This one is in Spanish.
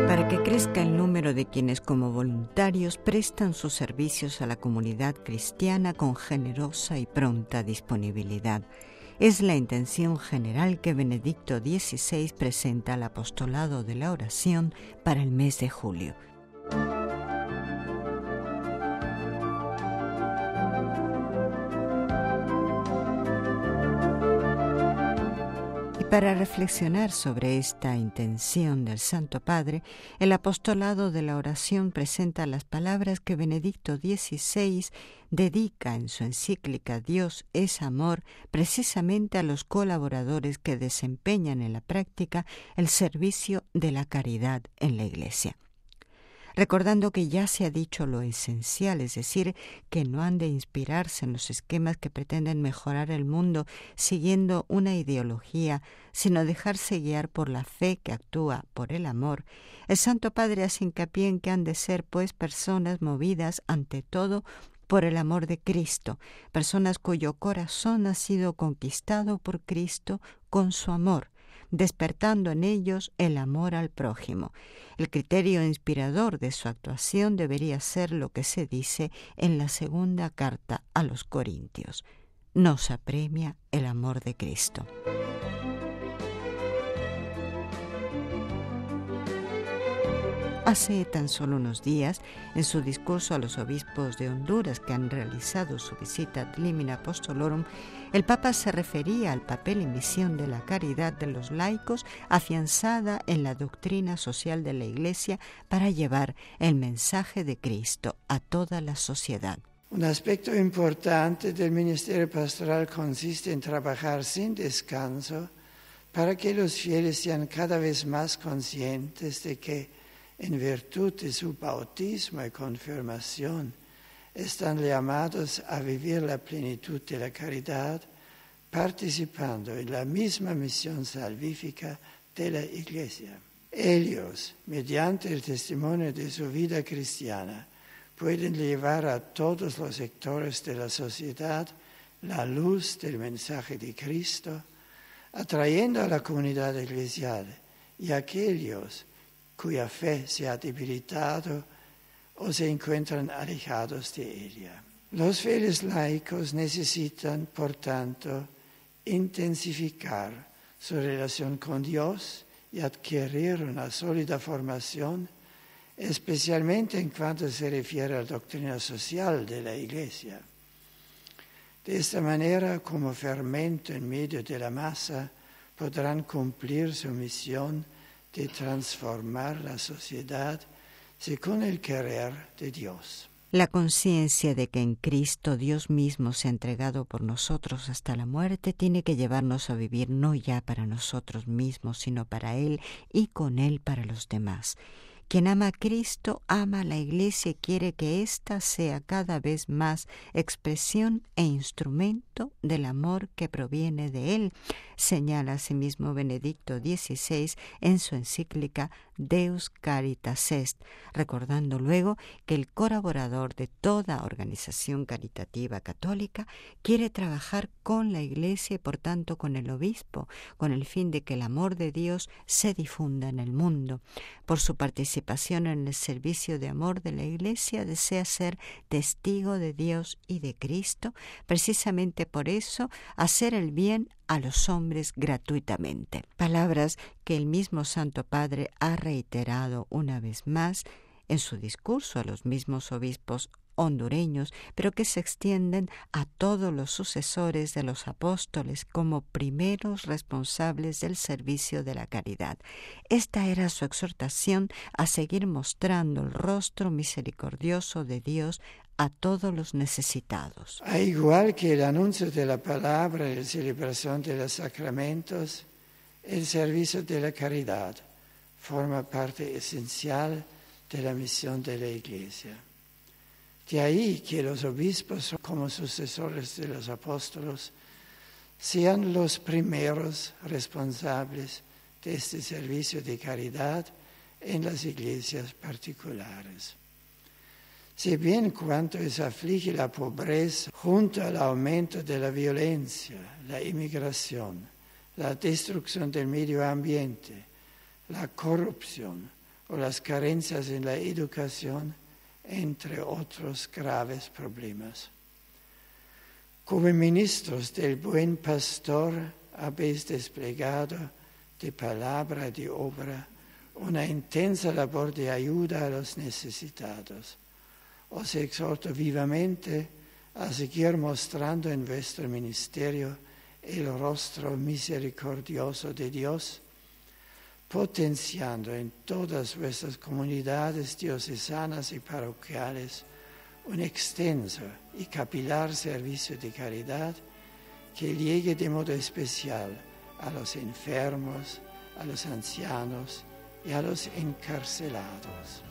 Para que crezca el número de quienes como voluntarios prestan sus servicios a la comunidad cristiana con generosa y pronta disponibilidad. Es la intención general que Benedicto XVI presenta al apostolado de la oración para el mes de julio. Para reflexionar sobre esta intención del Santo Padre, el apostolado de la oración presenta las palabras que Benedicto XVI dedica en su encíclica Dios es amor precisamente a los colaboradores que desempeñan en la práctica el servicio de la caridad en la Iglesia. Recordando que ya se ha dicho lo esencial, es decir, que no han de inspirarse en los esquemas que pretenden mejorar el mundo siguiendo una ideología, sino dejarse guiar por la fe que actúa por el amor, el Santo Padre hace hincapié en que han de ser, pues, personas movidas ante todo por el amor de Cristo, personas cuyo corazón ha sido conquistado por Cristo con su amor, despertando en ellos el amor al prójimo. El criterio inspirador de su actuación debería ser lo que se dice en la segunda carta a los Corintios: nos apremia el amor de Cristo. Hace tan solo unos días, en su discurso a los obispos de Honduras que han realizado su visita ad limina apostolorum, el Papa se refería al papel y misión de la caridad de los laicos afianzada en la doctrina social de la Iglesia para llevar el mensaje de Cristo a toda la sociedad. Un aspecto importante del ministerio pastoral consiste en trabajar sin descanso para que los fieles sean cada vez más conscientes de que, en virtud de su bautismo y confirmación, están llamados a vivir la plenitud de la caridad, participando en la misma misión salvífica de la Iglesia. Ellos, mediante el testimonio de su vida cristiana, pueden llevar a todos los sectores de la sociedad la luz del mensaje de Cristo, atrayendo a la comunidad eclesial y a aquellos cuya fe se ha debilitado o se encuentran alejados de ella. Los fieles laicos necesitan, por tanto, intensificar su relación con Dios y adquirir una sólida formación, especialmente en cuanto se refiere a la doctrina social de la Iglesia. De esta manera, como fermento en medio de la masa, podrán cumplir su misión de transformar la sociedad según el querer de Dios. La conciencia de que en Cristo Dios mismo se ha entregado por nosotros hasta la muerte tiene que llevarnos a vivir no ya para nosotros mismos, sino para Él y con Él para los demás. Quien ama a Cristo ama a la Iglesia y quiere que ésta sea cada vez más expresión e instrumento del amor que proviene de Él, señala asimismo Benedicto XVI en su encíclica Deus Caritas Est, recordando luego que el colaborador de toda organización caritativa católica quiere trabajar con la Iglesia y por tanto con el obispo, con el fin de que el amor de Dios se difunda en el mundo. Por su participación en el servicio de amor de la Iglesia desea ser testigo de Dios y de Cristo, precisamente por eso hacer el bien a los hombres gratuitamente. Palabras que el mismo Santo Padre ha reiterado una vez más en su discurso a los mismos obispos hondureños, pero que se extienden a todos los sucesores de los apóstoles como primeros responsables del servicio de la caridad. Esta era su exhortación a seguir mostrando el rostro misericordioso de Dios a todos los necesitados. Al igual que el anuncio de la palabra y la celebración de los sacramentos, el servicio de la caridad forma parte esencial de la misión de la Iglesia. De ahí que los obispos, como sucesores de los apóstoles, sean los primeros responsables de este servicio de caridad en las iglesias particulares. Si bien cuanto aflige la pobreza, junto al aumento de la violencia, la inmigración, la destrucción del medio ambiente, la corrupción, o las carencias en la educación, entre otros graves problemas. Como ministros del buen pastor habéis desplegado de palabra y de obra una intensa labor de ayuda a los necesitados. Os exhorto vivamente a seguir mostrando en vuestro ministerio el rostro misericordioso de Dios, potenciando en todas vuestras comunidades diocesanas y parroquiales un extenso y capilar servicio de caridad que llegue de modo especial a los enfermos, a los ancianos y a los encarcelados.